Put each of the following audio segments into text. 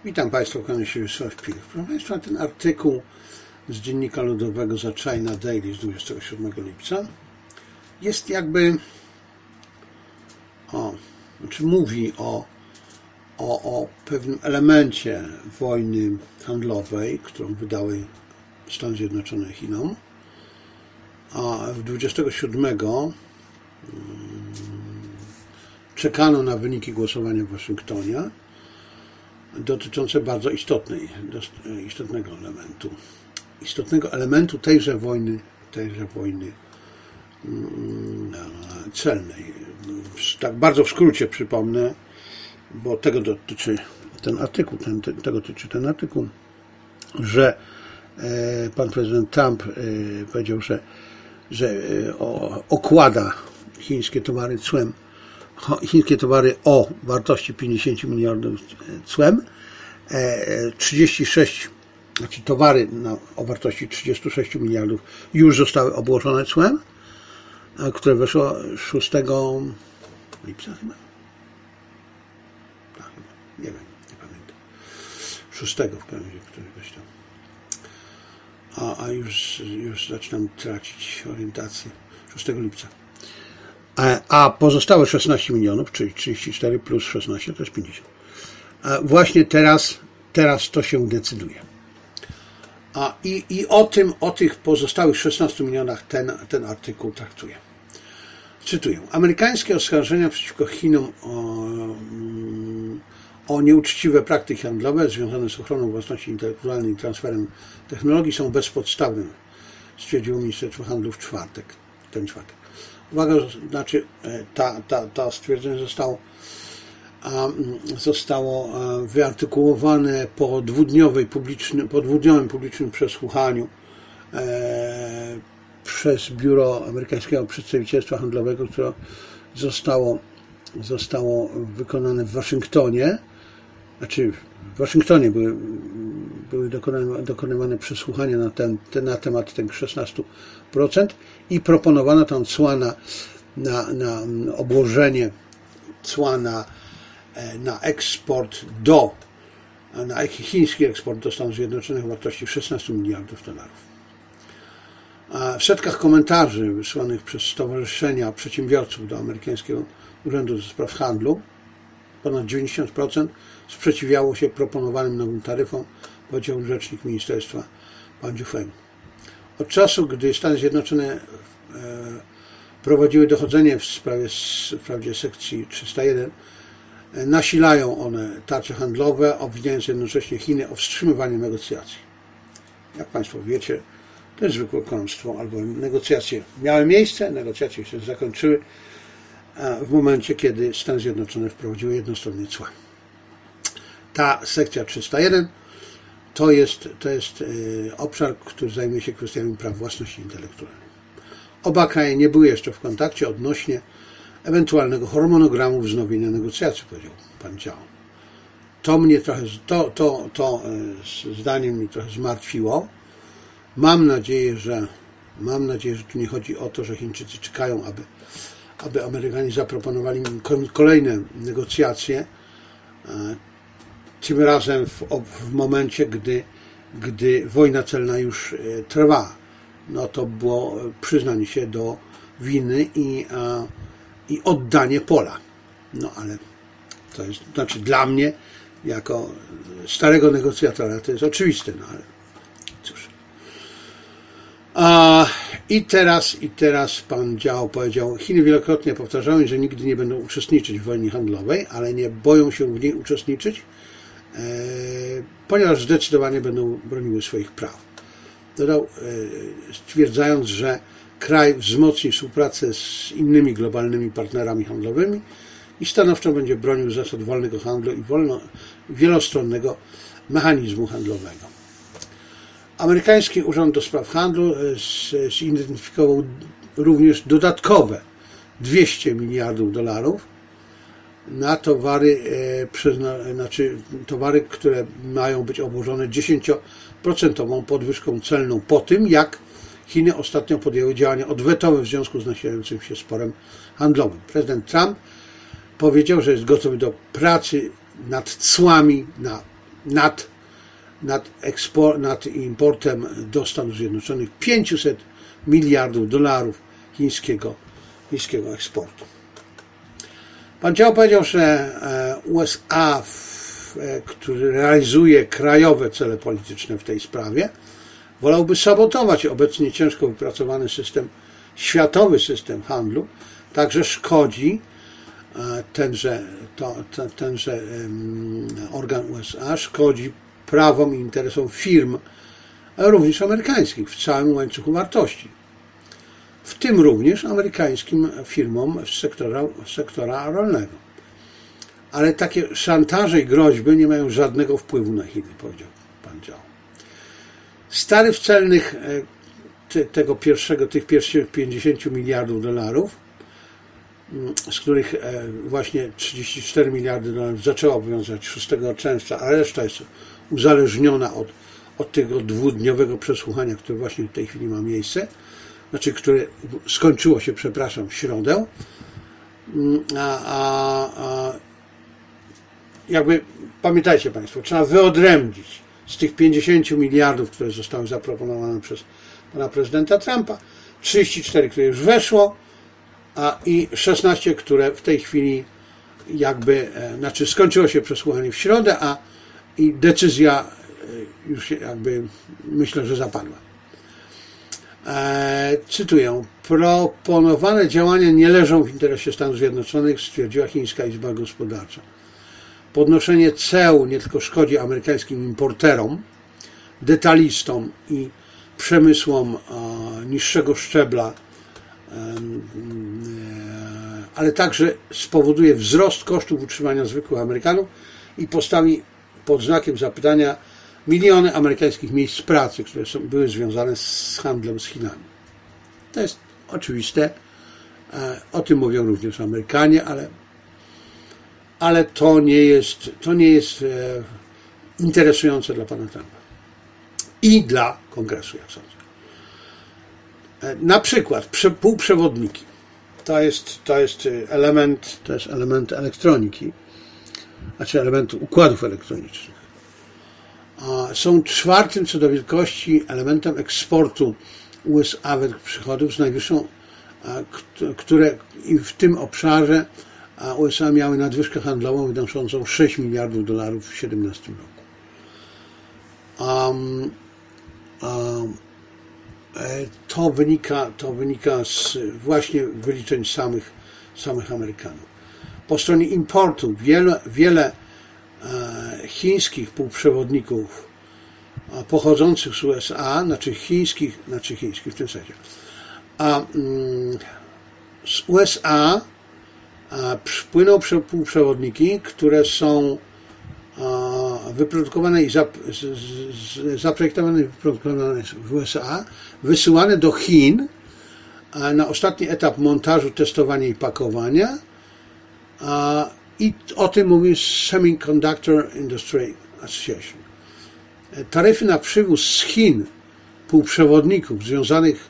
Witam Państwa, kłaniam się Wiesław Pilch. Proszę Państwa, ten artykuł z Dziennika Ludowego za China Daily z 27 lipca jest jakby, mówi o pewnym elemencie wojny handlowej, którą wydały Stany Zjednoczone Chinom, a 27 czekano na wyniki głosowania w Waszyngtonie dotyczące bardzo istotnego elementu tejże wojny celnej. Tak bardzo w skrócie przypomnę, bo tego dotyczy ten artykuł, że pan prezydent Trump powiedział, że okłada chińskie towary cłem, chińskie towary o wartości 50 miliardów cłem, 36, znaczy towary o wartości 36 miliardów już zostały obłożone cłem, które weszło 6 lipca chyba? Tak, nie wiem, nie pamiętam. 6 w każdym razie, któregoś tam. A już zaczynam tracić orientację. 6 lipca. A pozostałe 16 milionów, czyli 34 plus 16 to jest 50. Właśnie teraz to się decyduje. I o tych pozostałych 16 milionach ten artykuł traktuje. Cytuję. Amerykańskie oskarżenia przeciwko Chinom o nieuczciwe praktyki handlowe związane z ochroną własności intelektualnej i transferem technologii są bezpodstawne, stwierdziło Ministerstwo Handlu w ten czwartek. Uwaga, znaczy to stwierdzenie zostało wyartykułowane po dwudniowym publicznym przesłuchaniu przez Biuro Amerykańskiego Przedstawicielstwa Handlowego, które zostało wykonane w Waszyngtonie. Znaczy w Waszyngtonie były dokonywane przesłuchania na temat tych 16% i proponowano tam cła na obłożenie cła na eksport na chiński eksport do Stanów Zjednoczonych o wartości 16 miliardów dolarów. W setkach komentarzy wysłanych przez Stowarzyszenia Przedsiębiorców do amerykańskiego Urzędu do Spraw Handlu ponad 90% sprzeciwiało się proponowanym nowym taryfom, powiedział rzecznik ministerstwa pan Dufresne. Od czasu, gdy Stany Zjednoczone prowadziły dochodzenie w sprawie sekcji 301, nasilają one tarcze handlowe, obwiniając jednocześnie Chiny o wstrzymywanie negocjacji. Jak Państwo wiecie, to jest zwykłe kłamstwo, albowiem negocjacje miały miejsce, negocjacje się zakończyły w momencie, kiedy Stany Zjednoczone wprowadziły jednostronnie cła. Ta sekcja 301 to jest obszar, który zajmuje się kwestiami praw własności intelektualnej. Oba kraje nie były jeszcze w kontakcie odnośnie ewentualnego harmonogramu wznowienia negocjacji, powiedział pan Zhao. To mnie trochę, to zdanie mnie trochę zmartwiło. Mam nadzieję, że tu nie chodzi o to, że Chińczycy czekają, aby Amerykanie zaproponowali im kolejne negocjacje, tym razem w momencie, gdy wojna celna już trwa. No to było przyznanie się do winy i oddanie pola. No ale to jest, znaczy dla mnie, jako starego negocjatora, to jest oczywiste, no ale cóż. I teraz pan Zhao powiedział, Chiny wielokrotnie powtarzały, że nigdy nie będą uczestniczyć w wojnie handlowej, ale nie boją się w niej uczestniczyć, ponieważ zdecydowanie będą broniły swoich praw. Dodał, stwierdzając, że kraj wzmocni współpracę z innymi globalnymi partnerami handlowymi i stanowczo będzie bronił zasad wolnego handlu i wielostronnego mechanizmu handlowego. Amerykański Urząd do Spraw Handlu zidentyfikował również dodatkowe 200 miliardów dolarów na towary, które mają być obłożone 10% podwyżką celną po tym, jak Chiny ostatnio podjęły działania odwetowe w związku z nasilającym się sporem handlowym. Prezydent Trump powiedział, że jest gotowy do pracy nad cłami na nad importem do Stanów Zjednoczonych 500 miliardów dolarów chińskiego eksportu. Pan Ciao powiedział, że USA, który realizuje krajowe cele polityczne w tej sprawie, wolałby sabotować obecnie ciężko wypracowany światowy system handlu, także szkodzi tenże organ USA, szkodzi prawom i interesom firm, również amerykańskich, w całym łańcuchu wartości. W tym również amerykańskim firmom z sektora rolnego. Ale takie szantaże i groźby nie mają żadnego wpływu na Chiny, powiedział pan Ciao. Z taryf celnych tych pierwszych 50 miliardów dolarów, z których właśnie 34 miliardy dolarów zaczęło obowiązywać 6 czerwca, a reszta jest uzależniona od tego dwudniowego przesłuchania, które właśnie w tej chwili ma miejsce, znaczy, które skończyło się, przepraszam, w środę, jakby pamiętajcie Państwo, trzeba wyodrębnić z tych 50 miliardów, które zostały zaproponowane przez pana prezydenta Trumpa, 34, które już weszło, i 16, które w tej chwili znaczy skończyło się przesłuchanie w środę, i decyzja już jakby myślę, że zapadła. Cytuję: proponowane działania nie leżą w interesie Stanów Zjednoczonych, stwierdziła Chińska Izba Gospodarcza. Podnoszenie ceł nie tylko szkodzi amerykańskim importerom, detalistom i przemysłom niższego szczebla, ale także spowoduje wzrost kosztów utrzymania zwykłych Amerykanów i postawi pod znakiem zapytania miliony amerykańskich miejsc pracy, które były związane z handlem z Chinami. To jest oczywiste, o tym mówią również Amerykanie, ale to nie jest interesujące dla pana Trumpa i dla Kongresu, jak sądzę. Na przykład półprzewodniki. To jest element elektroniki, znaczy element układów elektronicznych. Są czwartym co do wielkości elementem eksportu USA według przychodów z najwyższą, które i w tym obszarze USA miały nadwyżkę handlową wynoszącą 6 miliardów dolarów w 2017 roku. To wynika z właśnie wyliczeń samych Amerykanów. Po stronie importu wiele chińskich półprzewodników pochodzących z USA, znaczy chińskich w tym sensie, z USA płyną półprzewodniki, które są wyprodukowane i zaprojektowane i wyprodukowane w USA, wysyłane do Chin na ostatni etap montażu, testowania i pakowania. I o tym mówi Semiconductor Industry Association. Taryfy na przywóz z Chin półprzewodników związanych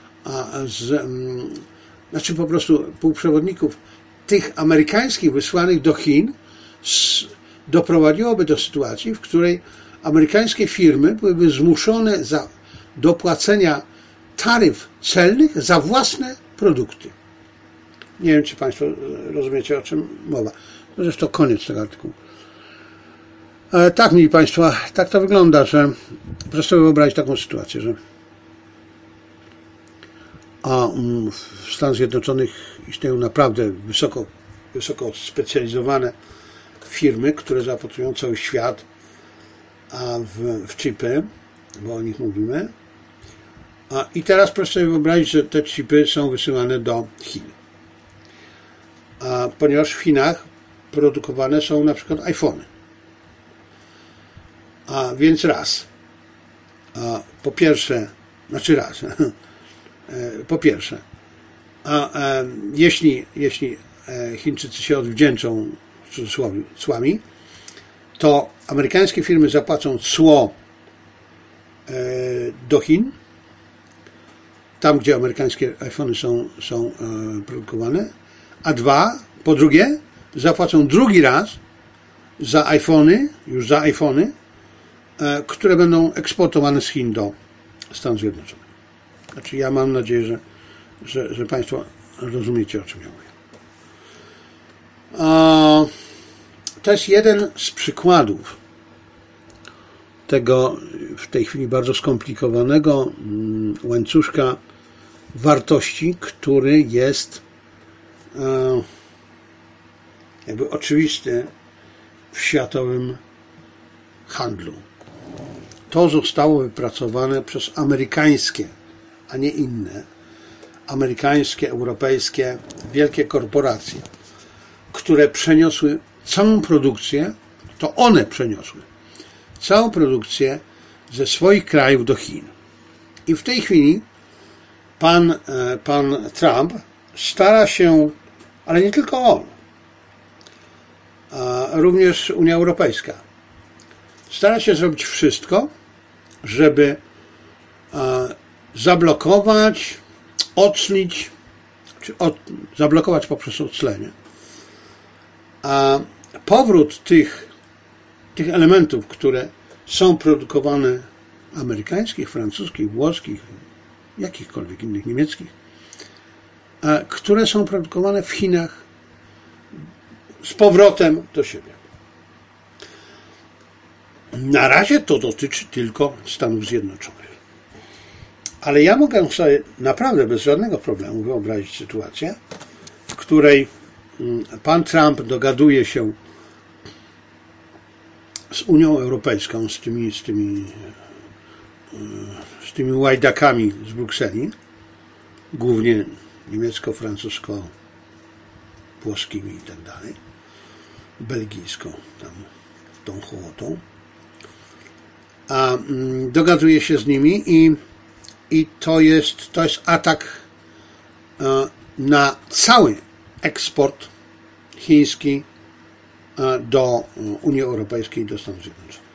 znaczy po prostu półprzewodników tych amerykańskich wysłanych do Chin doprowadziłoby do sytuacji, w której amerykańskie firmy byłyby zmuszone do płacenia taryf celnych za własne produkty. Nie wiem, czy Państwo rozumiecie, o czym mowa. Zresztą koniec tego artykułu. Tak, mili Państwo, tak to wygląda, że proszę sobie wyobrazić taką sytuację, że w Stanach Zjednoczonych istnieją naprawdę wysoko specjalizowane firmy, które zaopatrują cały świat w chipy, bo o nich mówimy. I teraz proszę sobie wyobrazić, że te chipy są wysyłane do Chin. Ponieważ w Chinach produkowane są na przykład iPhony. Więc po pierwsze, jeśli Chińczycy się odwdzięczą w cudzysłowie cłami, to amerykańskie firmy zapłacą cło do Chin, tam gdzie amerykańskie iPhony są produkowane, po drugie zapłacą drugi raz za iPhony które będą eksportowane z Chin do Stanów Zjednoczonych. Znaczy ja mam nadzieję, że Państwo rozumiecie, o czym ja mówię. To jest jeden z przykładów tego w tej chwili bardzo skomplikowanego łańcuszka wartości, który jest jakby oczywisty w światowym handlu. To zostało wypracowane przez amerykańskie, a nie inne, amerykańskie, europejskie, wielkie korporacje, które przeniosły całą produkcję, to one przeniosły całą produkcję ze swoich krajów do Chin. I w tej chwili pan Trump stara się, ale nie tylko on, również Unia Europejska, stara się zrobić wszystko, żeby zablokować, oclić, czy zablokować poprzez oclenie, a powrót tych elementów, które są produkowane amerykańskich, francuskich, włoskich, jakichkolwiek innych, niemieckich, które są produkowane w Chinach z powrotem do siebie. Na razie to dotyczy tylko Stanów Zjednoczonych. Ale ja mogę sobie naprawdę bez żadnego problemu wyobrazić sytuację, w której pan Trump dogaduje się z Unią Europejską, z tymi łajdakami z Brukseli, głównie niemiecko-francusko-włoskimi i tak dalej, belgijską, tam tą hołotą, a dogaduje się z nimi i to jest atak na cały eksport chiński do Unii Europejskiej i do Stanów Zjednoczonych.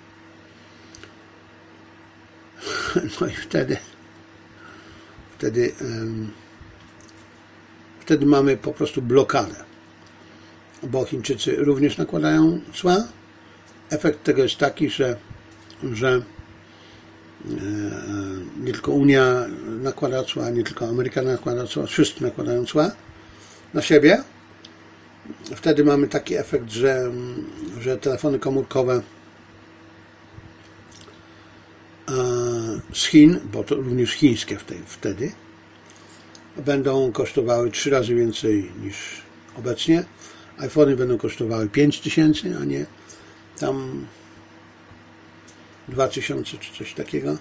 No i wtedy mamy po prostu blokadę, bo Chińczycy również nakładają cła. Efekt tego jest taki, że nie tylko Unia nakłada cła, nie tylko Ameryka nakłada cła, wszyscy nakładają cła na siebie. Wtedy mamy taki efekt, że telefony komórkowe z Chin, bo to również chińskie wtedy, będą kosztowały 3 razy więcej niż obecnie. iPhony będą kosztowały 5000, a nie tam 2000 czy coś takiego.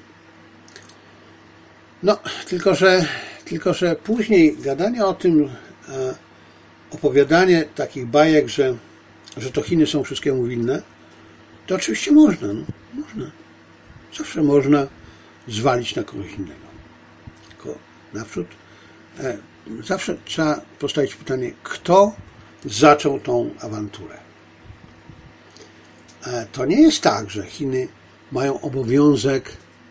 No, tylko że później gadanie o tym, opowiadanie takich bajek, że to Chiny są wszystkiemu winne, to oczywiście można. Można. Zawsze można zwalić na kogoś innego. Tylko naprzód zawsze trzeba postawić pytanie, kto zaczął tą awanturę. To nie jest tak, że Chiny mają obowiązek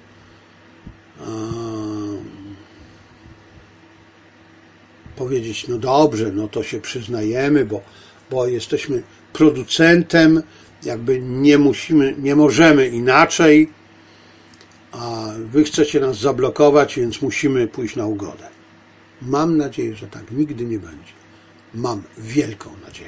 powiedzieć, no dobrze, no to się przyznajemy, bo jesteśmy producentem, jakby nie możemy inaczej, a wy chcecie nas zablokować, więc musimy pójść na ugodę. Mam nadzieję, że tak nigdy nie będzie. Mam wielką nadzieję.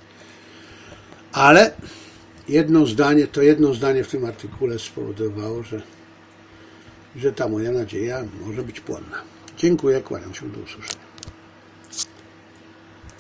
Ale jedno zdanie w tym artykule spowodowało, że ta moja nadzieja może być płonna. Dziękuję, kłaniam się, do usłyszenia.